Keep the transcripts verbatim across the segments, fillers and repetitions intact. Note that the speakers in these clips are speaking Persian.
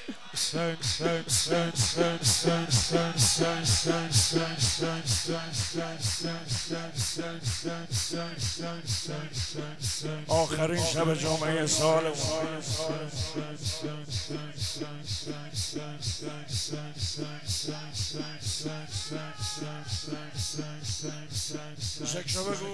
آخرین شب جمعه سال شکشو بگو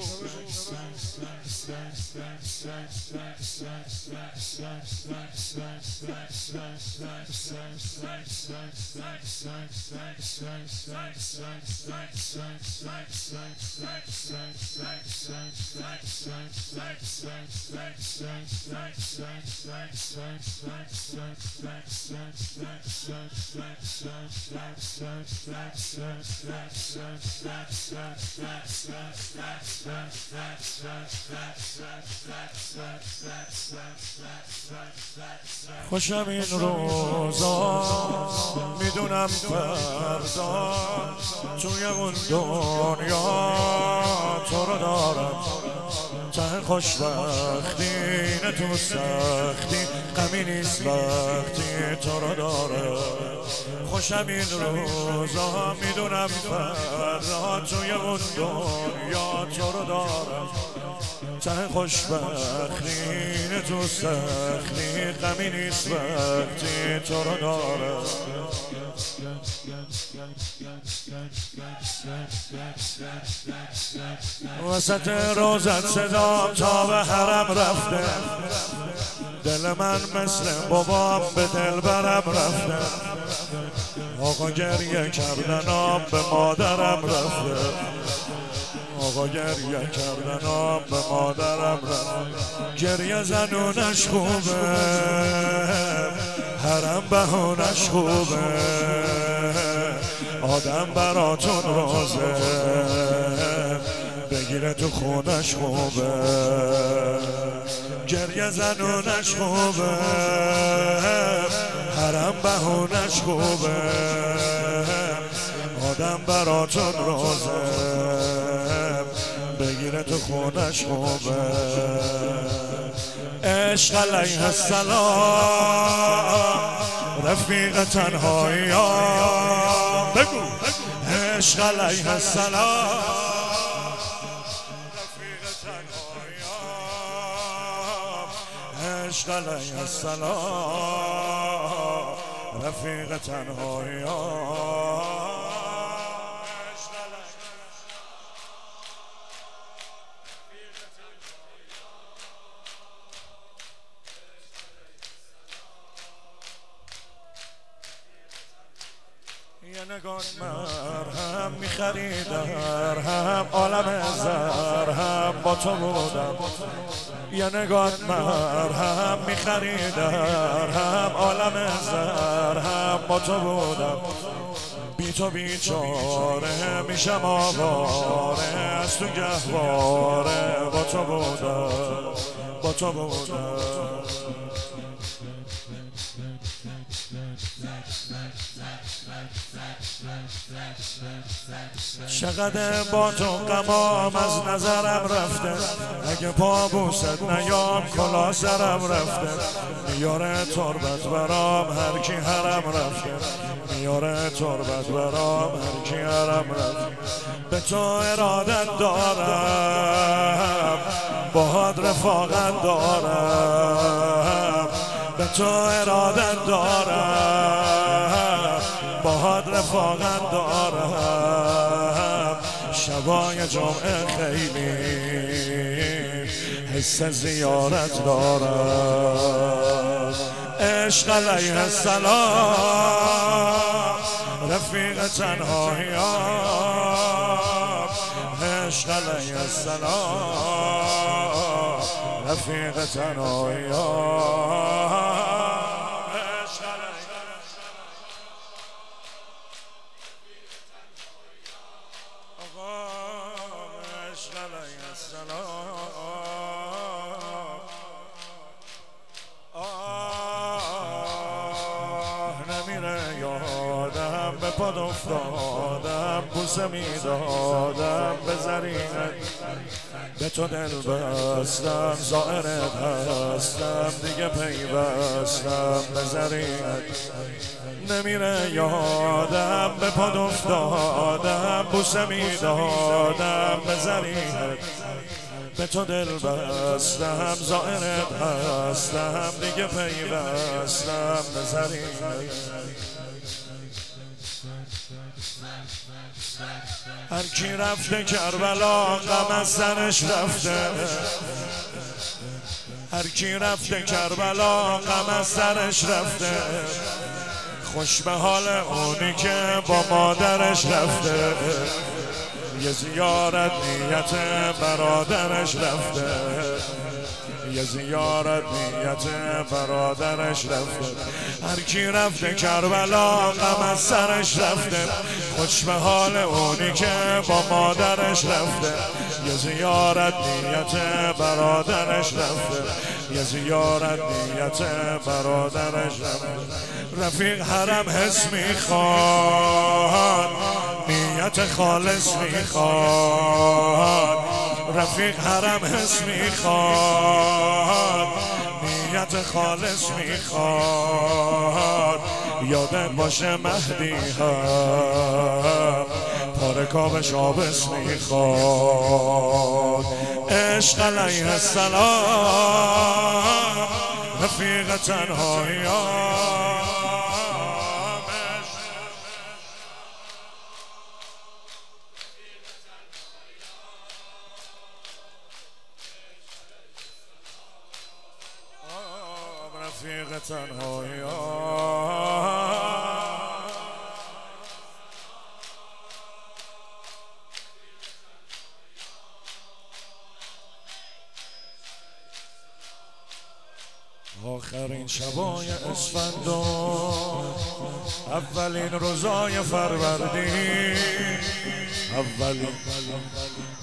خوشم این روزا میدونم فردا توی اون دنیا تو رو دارم ته خوشبختی نه تو سختی غمی نیست وقتی تو رو دارم خوشم این روزا میدونم فردا توی اون دنیا تو رو دارم ته خوشبختی نه تو سختی غمی نیست وقتی تو رو دارم وسط روزت صدام تا به حرم رفته دل من مثل بابام به دل برم رفته آقا گریه کردن آب به مادرم رفته آقا گریه کردن آب به مادرم رفته گریه زنونش خوبه حرم بهونش خوبه آدم براتون روزه بگیره تو خونش خوبه گریه زنونش خوبه حرم بهونش خوبه آدم براتون روزه بگیره تو خونش خوبه عشق علیه السلام رفیق تنهایی بگو عشق علیه السلام رفیق تنهایی عشق علیه السلام رفیق تنهایی یه نگاه مرهم میخری در هم عالم زر هم با تو بودم یه نگاه مرهم میخری در هم عالم زر هم با تو بودم بی تو بیچاره میشم آواره از تو گهواره با تو بودم با تو بودم چقدر با تو غمام از نظرم رفته اگه پا بوست نیام کلا سرم رفته میاره تربت برام هر کی حرم رفته میاره تربت برام هر کی حرم رفته به تو ارادت دارم باهات رفاقت دارم به تو ارادت دارم باهات رفاقت دارم شبای جمعه خیلی حس زیارت دارم عشق علیه السلام رفیق تنهایی عشق علیه السلام رفیق تنهایی به پاد افتادم بوسه میدادم به زرینت به تو دل بستم، زائرت هستم، دیگه پیوستم به زریت نمیره یادم، به پاد افتادم بوسه میدادم به زریت به تو دل بستم، زائرت هستم، دیگه پیوستم به زریت. هر کی رفته کربلا غم از سرش رفته، هر کی رفته کربلا غم از سرش رفته، خوش به حال اونی که با مادرش رفته، یه زیارت نیت برادرش رفته، یه زیارت نیت برادرش رفته. هر کی رفته کربلا غم از سرش رفته، خوش به حال اونی که با مادرش رفته، یه زیارت نیت برادرش رفته، یه زیارت نیت برادرش رفته. رفیق حرم حس میخواد، نیت خالص میخواد، رفیق حرم حس میخواد، نیت خالص میخواد. یادت باشه مهدی هم پارکابش آبس میخواد. عشق علیه السلام رفیق تنهایی رفیق تنهایی آخرین شبای اسفندان، اولین روزای فروردین، اولین